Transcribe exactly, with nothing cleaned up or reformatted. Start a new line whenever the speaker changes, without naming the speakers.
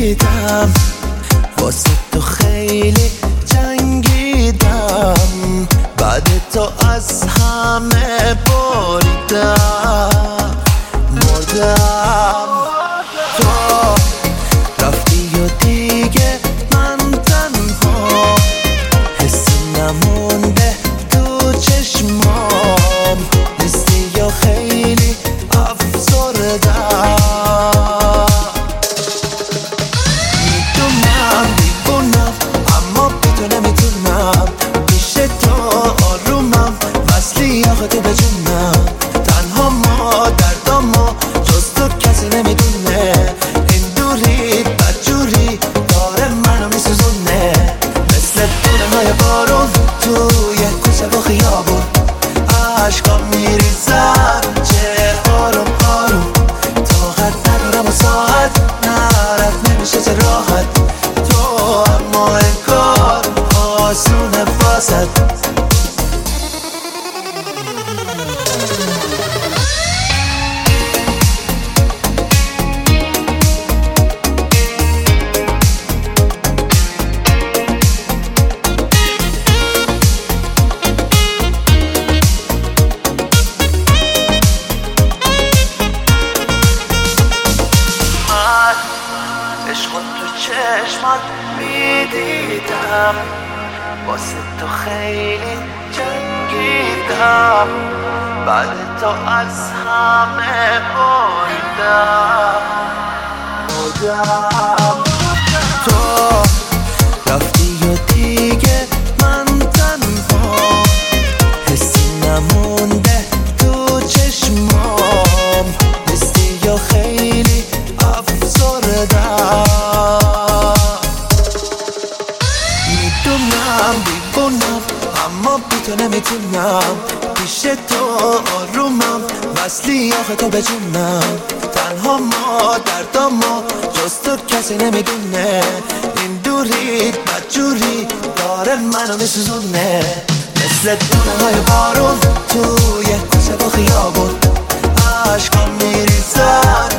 میدیدم، واسه تو خیلی جنگیدم، بعد تو از همه بریدم، مردم. تو رفتی و دیگه من تنها، حسی نمونده تو چشمام، نیستی یا خیلی افسردم. میدونم دیوونم اما بی تو نمیتونم، پیش تو آرومم وصلی آخه تو به جونم. تنها ما دردامو جز تو کسی نمیدونه، این دوری بدجوری داره منو میسوزونه، مثل دونه های بارون توی کوچه و خیابون. عشقام میریزن چه آروم آروم، طاقت ندارم و ساعت نرد نمیشه چه راحت. تو اما انگار آسونه واسد. عشق تو چشمات میدیدم، واسه تو خیلی جنگیدم، بعد تو از همه بریدم، مردم. تو رفتی و دیگه من تنها، حسی نمونده تو چشمام، نیستی یا خیلی افسردم. میدونم دیوونم اما بی تو نمیتونم، پیش تو آرومم وصلی آخه تو به جونم. تنها ما دردامو جز تو کسی نمیدونه، این دوری بدجوری داره منو میسوزونه، مثل دونه های بارون توی کوچه و خیابون. عشقام میریزن